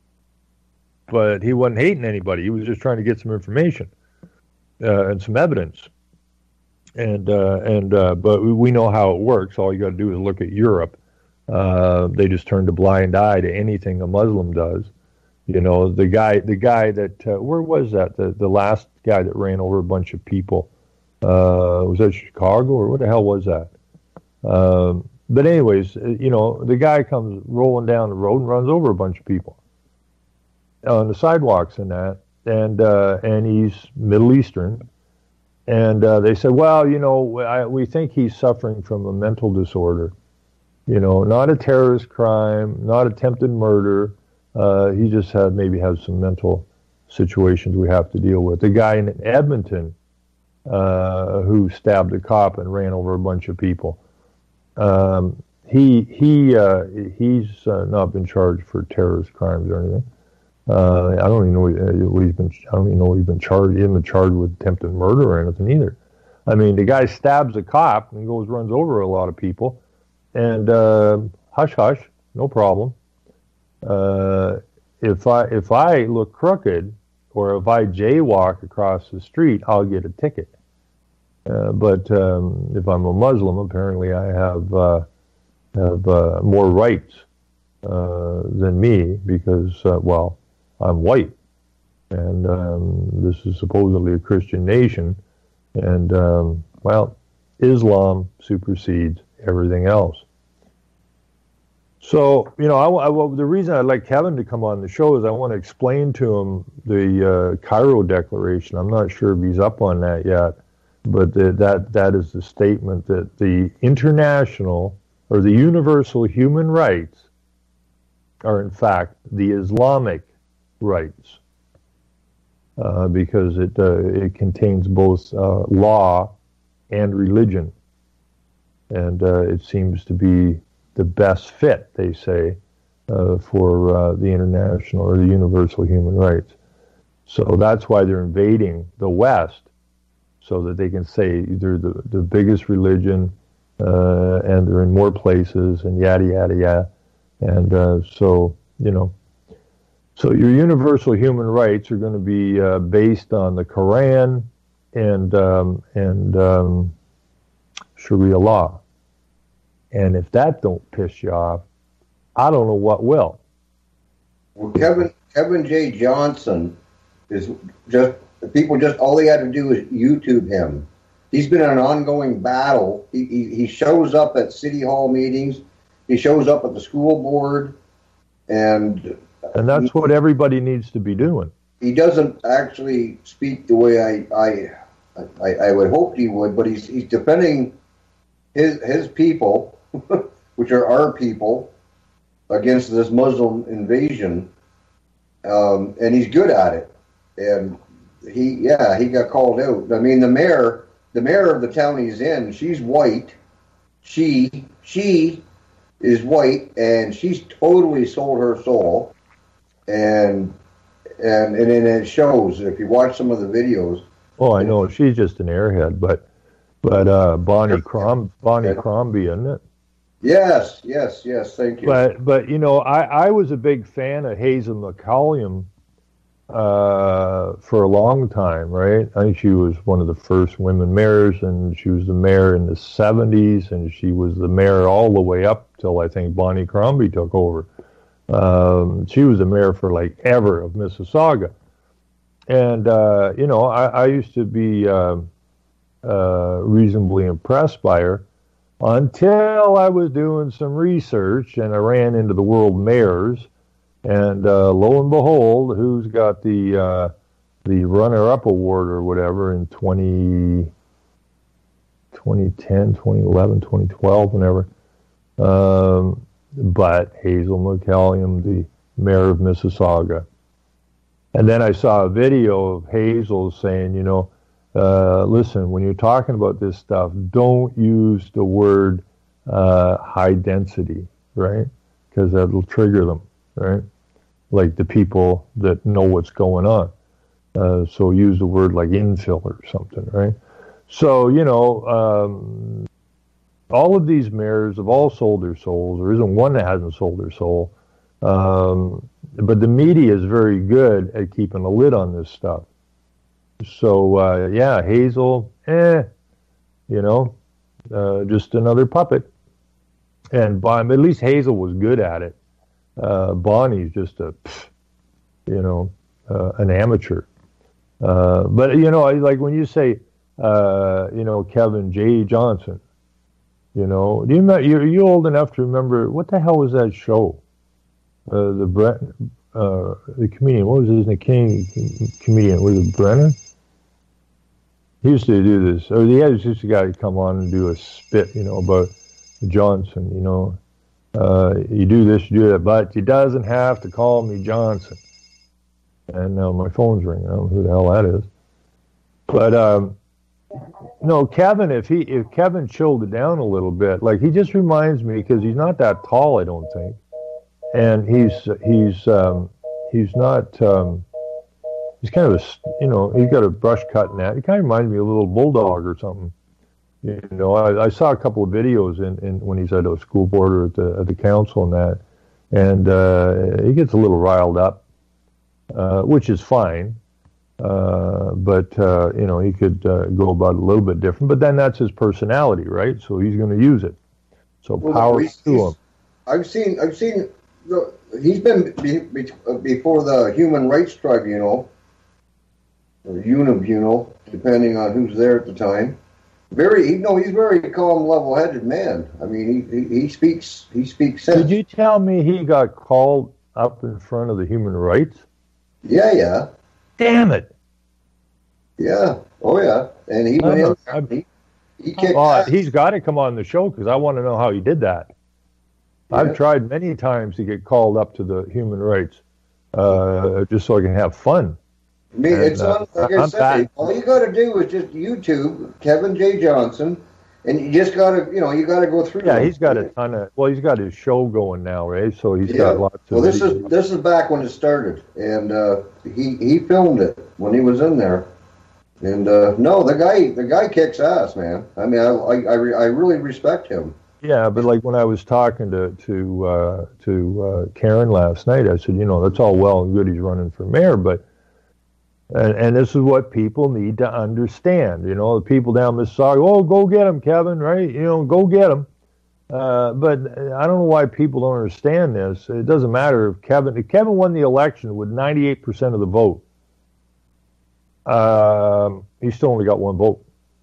But he wasn't hating anybody. He was just trying to get some information uh, and some evidence. And uh, and uh, but we know how it works. All you got to do is look at Europe. Uh, they just turn a blind eye to anything a Muslim does. You know, the guy, the guy that uh, where was that? The the last guy that ran over a bunch of people. Uh, was that Chicago or what the hell was that? Um, but anyways, you know, the guy comes rolling down the road and runs over a bunch of people on the sidewalks and that, and uh, and he's Middle Eastern, and uh, they said, well, you know, I, we think he's suffering from a mental disorder. You know, not a terrorist crime, not attempted murder. Uh, he just had maybe has some mental situations we have to deal with. The guy in Edmonton uh, who stabbed a cop and ran over a bunch of people. Um, he he uh, he's uh, not been charged for terrorist crimes or anything. Uh, I don't even know what he's been. I don't even know what he's been charged. He hasn't been charged with attempted murder or anything either. I mean, the guy stabs a cop and goes runs over a lot of people, and uh, hush hush, no problem. Uh, if I if I look crooked or if I jaywalk across the street, I'll get a ticket. Uh, but um, if I'm a Muslim, apparently I have uh, have uh, more rights uh, than me because, uh, well, I'm white, and um, this is supposedly a Christian nation, and um, well, Islam supersedes everything else. So, you know, I, I, well, the reason I'd like Kevin to come on the show is I want to explain to him the uh, Cairo Declaration. I'm not sure if he's up on that yet. But the, that that is the statement that the international or the universal human rights are in fact the Islamic rights, uh, because it uh, it contains both uh, law and religion, and uh, it seems to be the best fit, they say, uh, for uh, the international or the universal human rights. So that's why they're invading the West, so that they can say they're the, the biggest religion, uh, and they're in more places, and yada, yada, yada. And uh, so, you know, so your universal human rights are going to be uh, based on the Quran and, um, and um, Sharia law. And if that don't piss you off, I don't know what will.
Well, Kevin, Kevin J. Johnson is just... People just, all they had to do is YouTube him. He's been in an ongoing battle. He, he, he shows up at city hall meetings. He shows up at the school board. And
and that's he, what everybody needs to be doing.
He doesn't actually speak the way I I, I, I would hope he would, but he's he's defending his, his people, which are our people, against this Muslim invasion. Um, and he's good at it. And He yeah he got called out. I mean the mayor the mayor of the town he's in, she's white. She she is white and she's totally sold her soul. And and and, and it shows if you watch some of the videos.
Oh, I know she's just an airhead, but but uh, Bonnie Crom Bonnie Crombie, isn't it?
Yes, yes, yes. Thank you.
But but you know I I was a big fan of Hazel McCallion uh, for a long time, right? I think she was one of the first women mayors, and she was the mayor in the seventies, and she was the mayor all the way up till I think Bonnie Crombie took over. Um, she was the mayor for like ever of Mississauga. And, uh, you know, I, I used to be uh, uh, reasonably impressed by her until I was doing some research and I ran into the world mayors. And uh, lo and behold, who's got the uh, the runner-up award or whatever in twenty, twenty ten, twenty eleven, twenty twelve, whenever. Um, but Hazel McCallion, the mayor of Mississauga. And then I saw a video of Hazel saying, you know, uh, listen, when you're talking about this stuff, don't use the word uh, high density, right? Because that'll trigger them, right? Like the people that know what's going on. Uh, so use the word like infill or something, right? So, you know, um, all of these mayors have all sold their souls. There isn't one that hasn't sold their soul. Um, but the media is very good at keeping a lid on this stuff. So, uh, yeah, Hazel, eh, you know, uh, just another puppet. And Bon, at least Hazel was good at it. Uh, Bonnie's just a, you know, uh, an amateur. Uh, but, you know, like when you say, uh, you know, Kevin J. Johnson, you know, do you remember, you're, you old enough to remember, what the hell was that show? Uh, the Brett, uh, the comedian, what was his name? King comedian, was it Brennan? He used to do this. Or he had just a guy to come on and do a spit, you know, about Johnson, you know. Uh, you do this, you do that, but he doesn't have to call me Johnson. And now my phone's ringing. I don't know who the hell that is. But, um, no, Kevin, if he, if Kevin chilled it down a little bit, like he just reminds me, because he's not that tall, I don't think. And he's, he's, um, he's not, um, he's kind of a, you know, he's got a brush cut and that. He kind of reminds me of a little bulldog or something. You know, I, I saw a couple of videos in, in when he's at a school board or at the, at the council and that, and uh, he gets a little riled up, uh, which is fine. Uh, but, uh, you know, he could uh, go about it a little bit different. But then that's his personality, right? So he's going to use it. So well, power to him.
I've seen, I've seen, the, he's been be, be, before the Human Rights Tribunal, or Unibunal, depending on who's there at the time. Very, you know, he's a very calm, level-headed man. I mean, he, he, he speaks, he speaks sense.
Did you tell me he got called up in front of the Human Rights?
Yeah, yeah.
Damn it.
Yeah. Oh, yeah. And he went in there, he, he kicked
well,
ass.
He's got to come on the show because I want to know how he did that. Yeah. I've tried many times to get called up to the Human Rights uh, just so I can have fun.
I mean, and, it's on, like uh, I said, bad. All you got to do is just YouTube Kevin J. Johnson, and you just got to, you know, you got to go through.
Yeah,
them.
He's got a ton of. Well, he's got his show going now, right? So he's yeah. got lots of.
Well, this videos. is this is back when it started, and uh, he he filmed it when he was in there, and uh, no, the guy the guy kicks ass, man. I mean, I I I, re, I really respect him.
Yeah, but like when I was talking to to uh, to uh, Karen last night, I said, you know, that's all well and good. He's running for mayor, but. And, and this is what people need to understand. You know, the people down Mississauga, oh, go get him, Kevin, right? You know, go get him. Uh, but I don't know why people don't understand this. It doesn't matter if Kevin, if Kevin won the election with ninety-eight percent of the vote, um, he still only got one vote.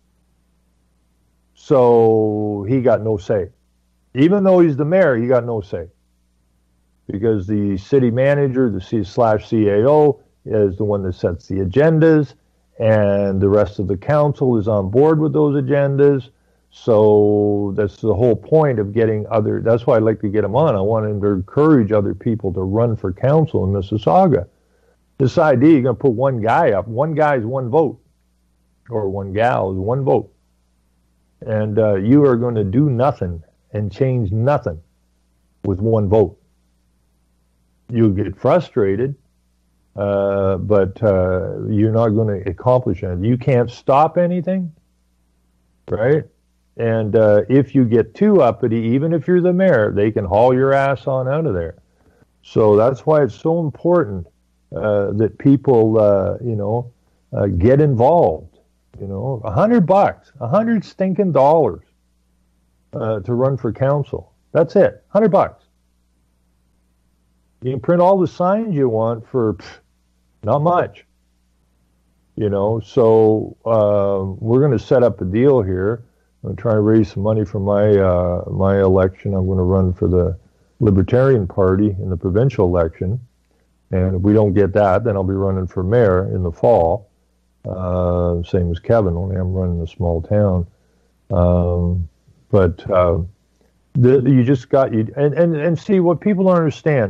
So he got no say. Even though he's the mayor, he got no say. Because the city manager, the C slash C A O, is the one that sets the agendas, and the rest of the council is on board with those agendas. So that's the whole point of getting other, that's why I'd like to get him on. I want him to encourage other people to run for council in Mississauga. This idea, you're going to put one guy up, one guy's one vote, or one gal is one vote. And uh, you are going to do nothing and change nothing with one vote. You'll get frustrated. Uh, but uh, you're not going to accomplish anything. You can't stop anything, right? And uh, if you get too uppity, even if you're the mayor, they can haul your ass on out of there. So that's why it's so important uh, that people, uh, you know, uh, get involved. You know, a hundred bucks, a hundred stinking dollars uh, to run for council. That's it, a hundred bucks. You can print all the signs you want for. Pff, Not much, you know, so uh, we're going to set up a deal here. I'm going to try to raise some money for my uh, my election. I'm going to run for the Libertarian Party in the provincial election. And if we don't get that, then I'll be running for mayor in the fall. Uh, same as Kevin, only I'm running a small town. Um, but uh, the, you just got you and, and and see what people don't understand.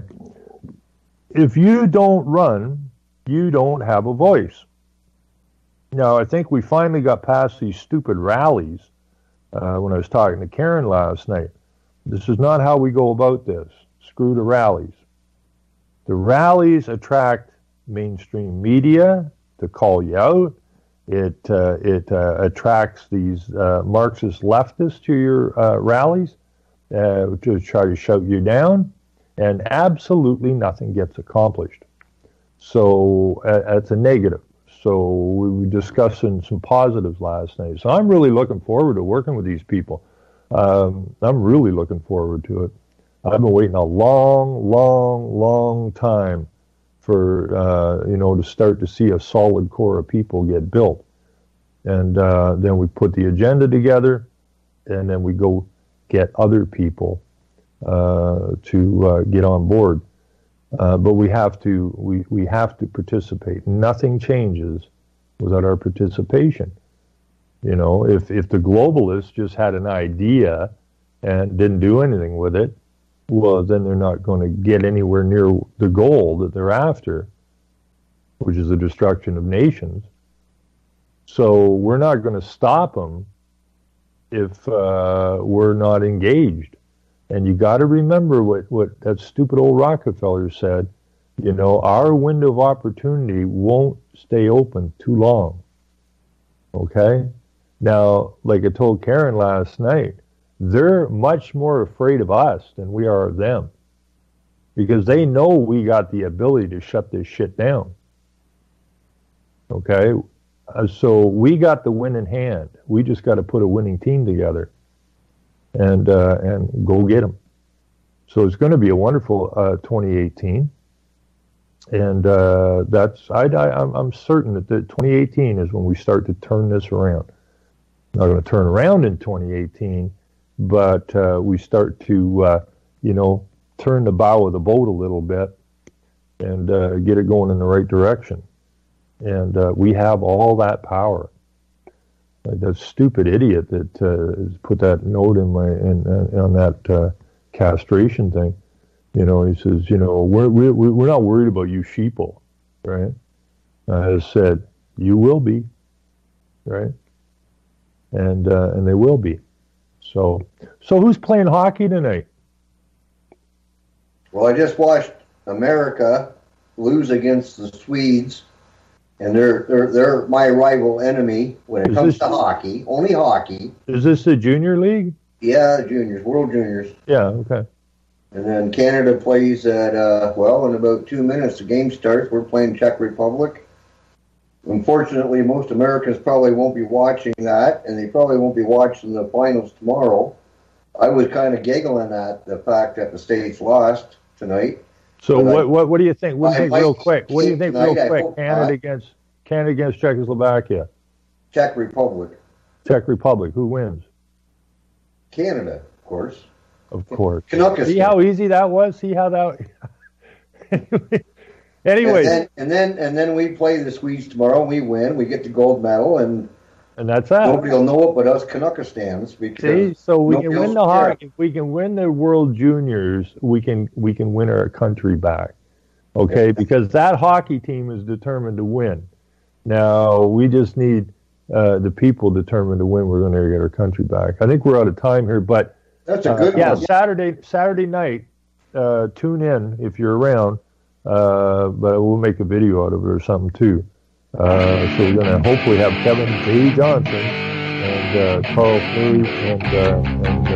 If you don't run, you don't have a voice. Now, I think we finally got past these stupid rallies. Uh, when I was talking to Karen last night, this is not how we go about this. Screw the rallies. The rallies attract mainstream media to call you out. It uh, it uh, attracts these uh, Marxist leftists to your uh, rallies uh, to try to shout you down, and absolutely nothing gets accomplished. So uh, that's a negative. So we were discussing some positives last night. So I'm really looking forward to working with these people. Um, I'm really looking forward to it. I've been waiting a long, long, long time for, uh, you know, to start to see a solid core of people get built. And uh, then we put the agenda together, and then we go get other people uh, to uh, get on board. Uh, but we have to we, we have to participate. Nothing changes without our participation. You know, if, if the globalists just had an idea and didn't do anything with it, well, then they're not going to get anywhere near the goal that they're after, which is the destruction of nations. So we're not going to stop them if uh, we're not engaged. And you got to remember what, what that stupid old Rockefeller said. You know, our window of opportunity won't stay open too long. Okay? Now, like I told Karen last night, they're much more afraid of us than we are of them, because they know we got the ability to shut this shit down. Okay? Uh, so we got the win in hand. We just got to put a winning team together and uh, and go get them. So it's going to be a wonderful uh, twenty eighteen. And uh, that's I, I, I'm, I'm certain that the twenty eighteen is when we start to turn this around. Not going to turn around in twenty eighteen, but uh, we start to, uh, you know, turn the bow of the boat a little bit and uh, get it going in the right direction. And uh, we have all that power. Like that stupid idiot that uh, put that note in my in, uh, on that uh, castration thing. You know, he says, you know, we're we're we're not worried about you sheeple, right? I said, you will be, right? And uh, and they will be. So so who's playing hockey tonight?
Well, I just watched America lose against the Swedes, and they're they're they're my rival enemy when it
Is
comes
this-
to hockey. Only hockey.
Is this the junior league?
Yeah, the juniors, World Juniors.
Yeah, okay.
And then Canada plays at, uh, well, in about two minutes the game starts. We're playing Czech Republic. Unfortunately, most Americans probably won't be watching that, and they probably won't be watching the finals tomorrow. I was kind of giggling at the fact that the States lost tonight.
So
But
what,
I-
what what do you think? What do you
I
think
might
real quick? What do you think
tonight,
real
I
quick?
hope
Canada
not.
against Canada against Czechoslovakia.
Czech Republic.
Czech Republic. Who wins?
Canada, of course.
Of course.
Canucks.
See how easy that was? See how that... Anyway,
And then, and then and then we play the Swedes tomorrow, and we win. We get the gold medal, and
and that's that.
nobody will know it but us Canuckistans. Because
See, so we can
nobody
win
else
the
cares.
hockey. If we can win the World Juniors, we can we can win our country back. Okay, because that hockey team is determined to win. Now we just need uh, the people determined to win. We're going to get our country back. I think we're out of time here, but
That's a
uh,
good
yeah,
one.
Saturday Saturday night. Uh, tune in if you're around. Uh, but we'll make a video out of it or something too. Uh, so we're going to hopefully have Kevin A. Johnson and uh, Carl Fleury and uh, and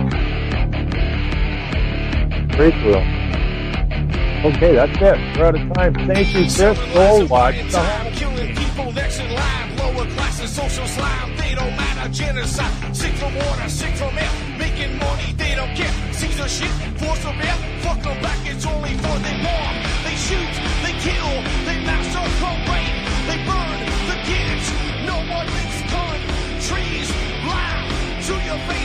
uh, Great Will. Okay, that's it. We're out of time. Thank you, Chris. Go watch the hockey.
Killing people next in line, lower classes, social slime, they don't matter, genocide, sick from water, sick from air, making money, they don't care, Caesar shit, force of air, fuck them back, it's only for they bomb, they shoot, they kill, they massacre, rape, they burn the kids, no one makes gun, trees, lie to your face.